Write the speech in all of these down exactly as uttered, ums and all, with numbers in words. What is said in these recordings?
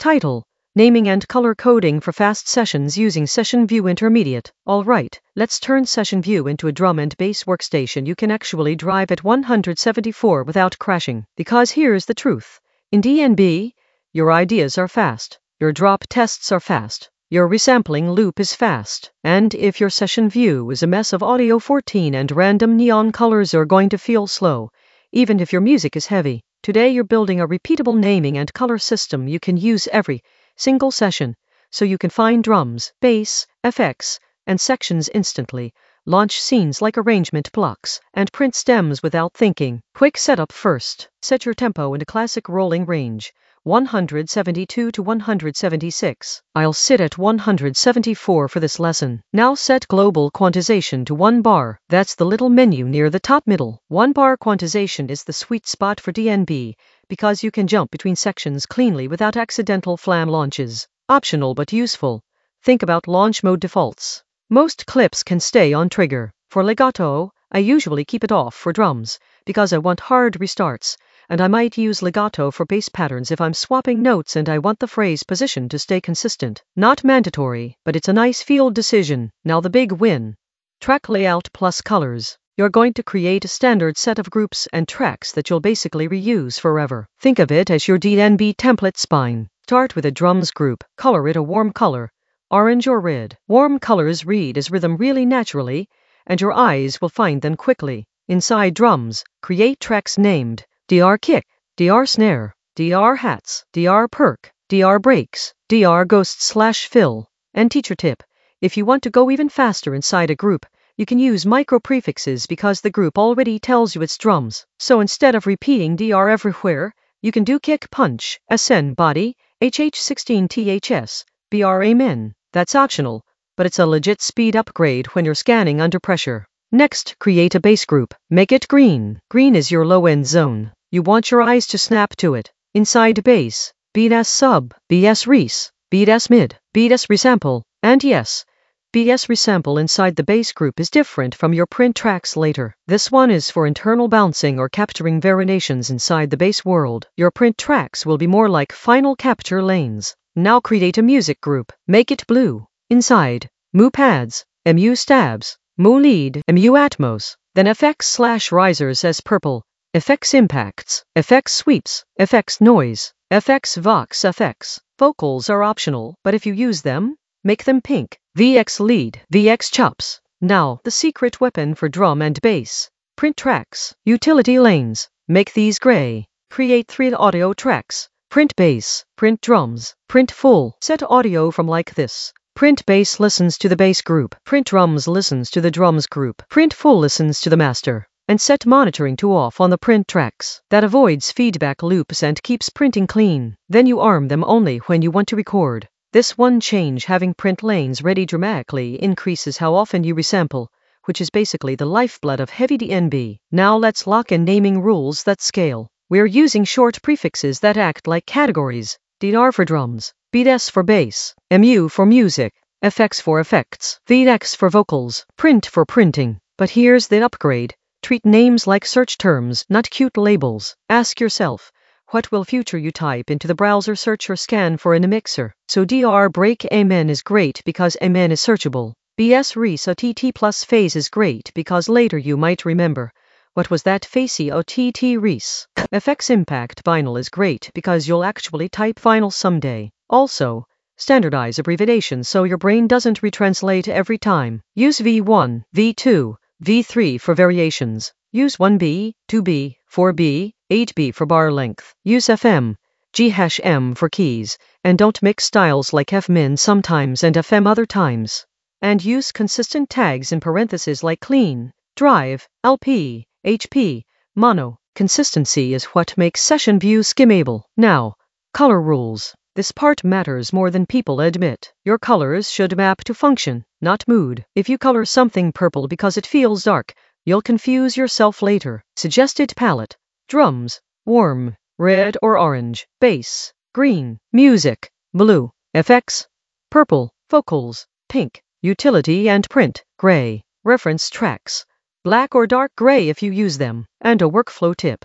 Title: Naming and color coding for fast sessions using Session View Intermediate. Alright, let's turn Session View into a drum and bass workstation you can actually drive at one hundred seventy-four without crashing. Because here's the truth. In D N B, your ideas are fast, your drop tests are fast, your resampling loop is fast, and if your Session View is a mess of Audio fourteen and random neon colors, you're going to feel slow, even if your music is heavy. Today you're building a repeatable naming and color system you can use every single session, so you can find drums, bass, effects, and sections instantly, launch scenes like arrangement blocks, and print stems without thinking. Quick setup first. Set your tempo in a classic rolling range, one hundred seventy-two to one hundred seventy-six. I'll sit at one hundred seventy-four for this lesson. Now set global quantization to one bar. That's the little menu near the top middle. One bar quantization is the sweet spot for D N B, because you can jump between sections cleanly without accidental flam launches. Optional but useful. Think about launch mode defaults. Most clips can stay on trigger. For legato, I usually keep it off for drums, because I want hard restarts, and I might use legato for bass patterns if I'm swapping notes and I want the phrase position to stay consistent. Not mandatory, but it's a nice field decision. Now the big win. Track layout plus colors. You're going to create a standard set of groups and tracks that you'll basically reuse forever. Think of it as your D N B template spine. Start with a drums group. Color it a warm color, orange or red. Warm colors read as rhythm really naturally, and your eyes will find them quickly. Inside drums, create tracks named D R kick, D R snare, D R hats, D R perk, D R breaks, D R ghost slash fill. And teacher tip: if you want to go even faster inside a group, you can use micro prefixes because the group already tells you it's drums. So instead of repeating D R everywhere, you can do kick punch, S N body, H H sixteen T H S, B R amen. That's optional, but it's a legit speed upgrade when you're scanning under pressure. Next, create a bass group. Make it green. Green is your low-end zone. You want your eyes to snap to it. Inside bass, beat S sub, B S res, beat S mid, beat S resample, and yes, B S resample inside the bass group is different from your print tracks later. This one is for internal bouncing or capturing variations inside the bass world. Your print tracks will be more like final capture lanes. Now create a music group. Make it blue. Inside, mu pads, mu stabs, mu lead, mu atmos. Then effects slash risers as purple, effects impacts, effects sweeps, effects noise, effects vox effects. Vocals are optional, but if you use them, make them pink. V X lead, V X chops. Now, the secret weapon for drum and bass. Print tracks, utility lanes. Make these gray. Create three audio tracks. Print bass, print drums, print full. Set audio from like this. Print bass listens to the bass group. Print drums listens to the drums group. Print full listens to the master. And set monitoring to off on the print tracks. That avoids feedback loops and keeps printing clean. Then you arm them only when you want to record. This one change, having print lanes ready, dramatically increases how often you resample, which is basically the lifeblood of heavy D N B. Now let's lock in naming rules that scale. We're using short prefixes that act like categories. D R for drums, beat S for bass, M U for music, F X for effects, V X for vocals, print for printing. But here's the upgrade. Treat names like search terms, not cute labels. Ask yourself, what will future you type into the browser search or scan for in a mixer? So D R break amen is great because amen is searchable. B S res O T T plus phase is great because later you might remember, what was that facey O T T res? F X impact vinyl is great because you'll actually type vinyl someday. Also, standardize abbreviations so your brain doesn't retranslate every time. Use V one, V two, V three for variations. Use one B, two B, four B, eight B for bar length. Use F M, G M for keys, and don't mix styles like F min sometimes and F M other times. And use consistent tags in parentheses like clean, drive, L P, H P, mono. Consistency is what makes Session View skimmable. Now, color rules. This part matters more than people admit. Your colors should map to function, not mood. If you color something purple because it feels dark, you'll confuse yourself later. Suggested palette. Drums, warm, red or orange. Bass, green. Music, blue. Effects, purple. Vocals, pink. Utility and print, gray. Reference tracks, black or dark gray if you use them. And a workflow tip.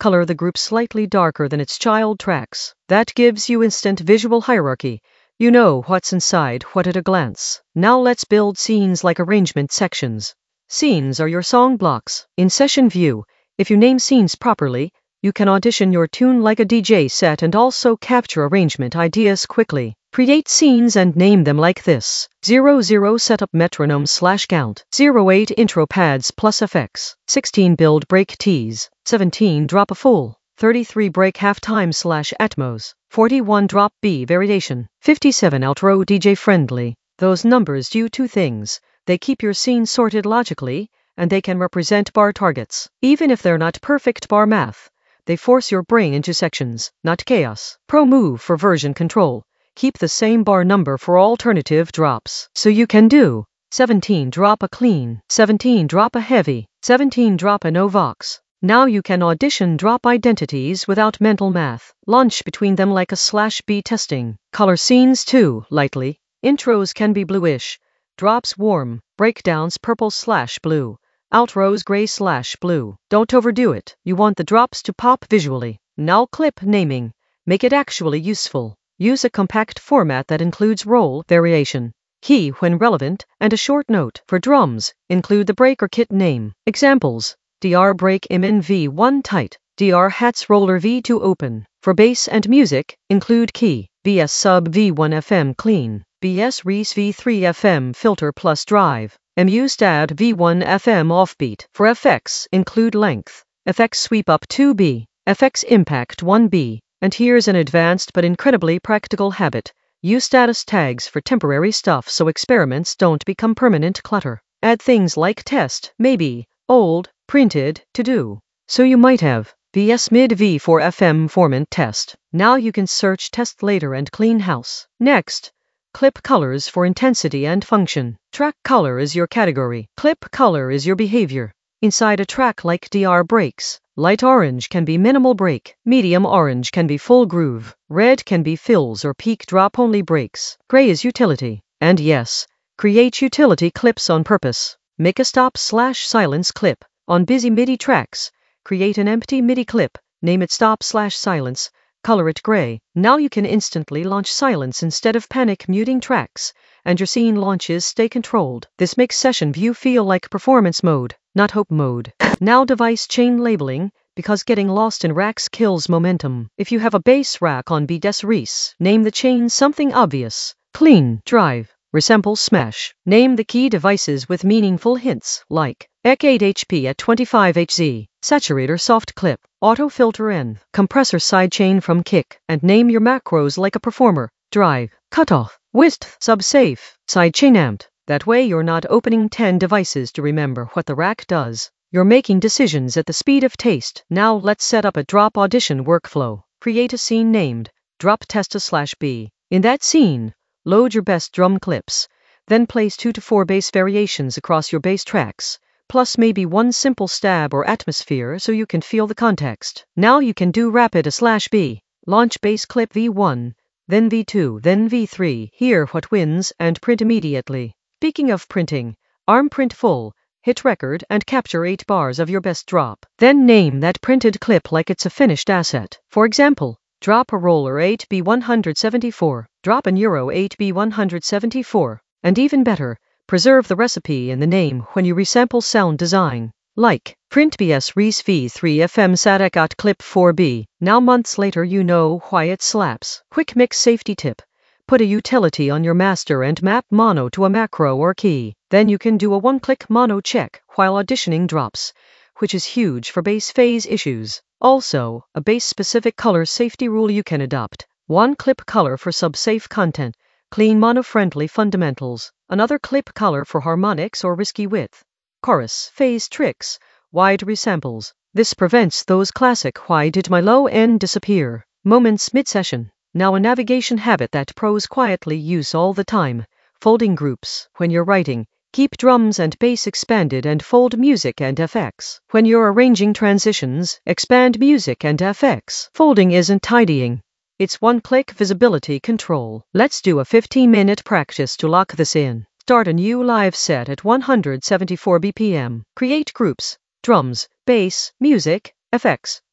color the group slightly darker than its child tracks. That gives you instant visual hierarchy. You know what's inside what at a glance. Now let's build scenes like arrangement sections. Scenes are your song blocks. In Session View, if you name scenes properly, you can audition your tune like a D J set and also capture arrangement ideas quickly. Create scenes and name them like this. zero zero setup metronome slash count. zero eight intro pads plus effects. sixteen build break tease. seventeen drop a full. thirty-three break halftime slash Atmos. forty-one drop B variation. fifty-seven outro D J friendly. Those numbers do two things. They keep your scene sorted logically, and they can represent bar targets. Even if they're not perfect bar math, they force your brain into sections, not chaos. Pro move for version control. Keep the same bar number for alternative drops. So you can do seventeen drop a clean, seventeen drop a heavy, seventeen drop a no vox. Now you can audition drop identities without mental math. Launch between them like a slash B testing. Color scenes too, lightly. Intros can be bluish. Drops warm. Breakdowns purple slash blue. Outros gray slash blue. Don't overdo it. You want the drops to pop visually. Now clip naming. Make it actually useful. Use a compact format that includes roll variation, key when relevant, and a short note. For drums, include the break or kit name. Examples: D R break M N V one tight, D R hats roller V two open. For bass and music, include key, B S sub V one F M clean, B S Reese V three F M filter plus drive, M U stad V one F M offbeat. For effects, include length, F X sweep up two B, F X impact one B. And here's an advanced but incredibly practical habit. Use status tags for temporary stuff so experiments don't become permanent clutter. Add things like test, maybe, old, printed, to do. So you might have V S mid V four F M formant test. Now you can search test later and clean house. Next, clip colors for intensity and function. Track color is your category. Clip color is your behavior. Inside a track like D R breaks, light orange can be minimal break, medium orange can be full groove, red can be fills or peak drop only breaks, gray is utility. And yes, create utility clips on purpose. Make a stop slash silence clip. On busy MIDI tracks, create an empty MIDI clip, name it stop slash silence, color it gray. Now you can instantly launch silence instead of panic muting tracks, and your scene launches stay controlled. This makes Session View feel like performance mode, not hope mode. Now device chain labeling, because getting lost in racks kills momentum. If you have a bass rack on B des Reese, name the chain something obvious. Clean, drive, resample smash. Name the key devices with meaningful hints, like E C eight H P at twenty-five H Z, saturator soft clip, auto filter N, compressor sidechain from kick, and name your macros like a performer. Drive, cutoff, width, sub-safe, sidechain amped. That way you're not opening ten devices to remember what the rack does. You're making decisions at the speed of taste. Now let's set up a drop audition workflow. Create a scene named drop testa slash B. In that scene, load your best drum clips. Then place two to four bass variations across your bass tracks, plus maybe one simple stab or atmosphere so you can feel the context. Now you can do rapid a slash B. Launch bass clip V one, then V two, then V three. Hear what wins and print immediately. Speaking of printing, arm print full, hit record and capture eight bars of your best drop. Then name that printed clip like it's a finished asset. For example, drop a roller eight B one seventy-four, drop an Euro eight B one seventy-four, and even better, preserve the recipe in the name when you resample sound design. Like, print B S Reese V three F M Sadak at clip four B. Now months later you know why it slaps. Quick mix safety tip. Put a utility on your master and map mono to a macro or key. Then you can do a one-click mono check while auditioning drops, which is huge for bass phase issues. Also, a bass-specific color safety rule you can adopt. One clip color for sub-safe content, clean mono-friendly fundamentals. Another clip color for harmonics or risky width. Chorus, phase tricks, wide resamples. This prevents those classic why did my low end disappear moments mid-session. Now a navigation habit that pros quietly use all the time. Folding groups. When you're writing, keep drums and bass expanded and fold music and F X. When you're arranging transitions, expand music and F X. Folding isn't tidying. It's one-click visibility control. Let's do a fifteen minute practice to lock this in. Start a new live set at one hundred seventy-four B P M. Create groups, drums, bass, music, F X.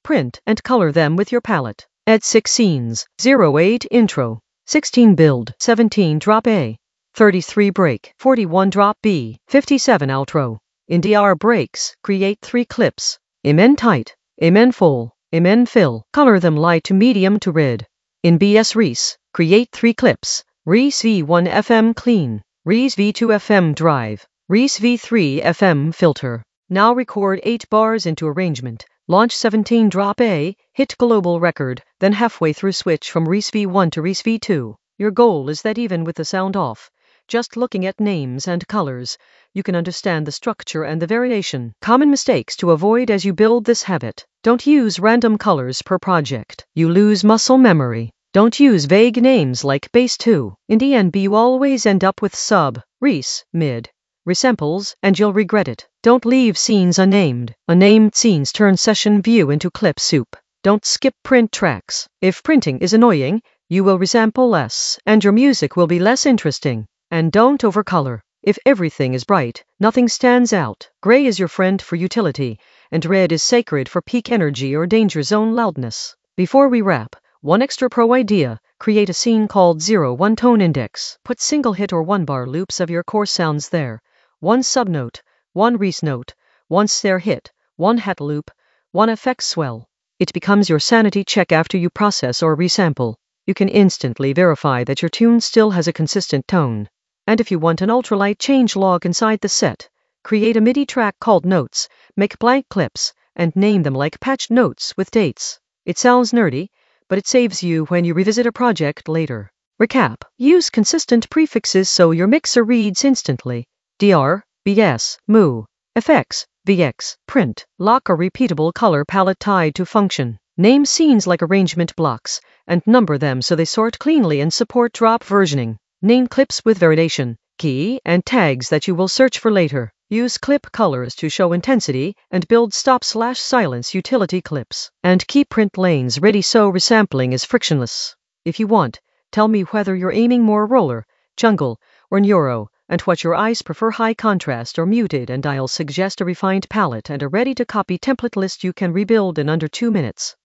print, and color them with your palette. Add six scenes, zero eight intro, sixteen build, seventeen drop A, thirty-three break, forty-one drop B, fifty-seven outro. In D R breaks, create three clips. Amen tight, amen full, amen fill. Color them light to medium to red. In B S Reese, create three clips. Reese V one F M clean, Reese V two F M drive, Reese V three F M filter. Now record eight bars into arrangement. Launch seventeen drop A, hit global record, then halfway through switch from Reese V one to Reese V two. Your goal is that even with the sound off, just looking at names and colors, you can understand the structure and the variation. Common mistakes to avoid as you build this habit. Don't use random colors per project. You lose muscle memory. Don't use vague names like base two. In the end, you always end up with sub, Reese, mid, resamples, and you'll regret it. Don't leave scenes unnamed. Unnamed scenes turn session view into clip soup. Don't skip print tracks. If printing is annoying, you will resample less, and your music will be less interesting. And don't overcolor. If everything is bright, nothing stands out. Gray is your friend for utility, and red is sacred for peak energy or danger zone loudness. Before we wrap, one extra pro idea: create a scene called zero one tone index. Put single hit or one bar loops of your core sounds there. One subnote, one Reese note, one snare hit, one hat loop, one effects swell. It becomes your sanity check after you process or resample. You can instantly verify that your tune still has a consistent tone. And if you want an ultralight change log inside the set, create a MIDI track called Notes, make blank clips, and name them like patched notes with dates. It sounds nerdy, but it saves you when you revisit a project later. Recap: use consistent prefixes so your mixer reads instantly. D R, B S, M U, F X, V X, print. Lock a repeatable color palette tied to function. Name scenes like arrangement blocks, and number them so they sort cleanly and support drop versioning. Name clips with variation, key, and tags that you will search for later. Use clip colors to show intensity and build stop slash silence utility clips. And keep print lanes ready so resampling is frictionless. If you want, tell me whether you're aiming more roller, jungle, or neuro, and what your eyes prefer, high contrast or muted, and I'll suggest a refined palette and a ready-to-copy template list you can rebuild in under two minutes.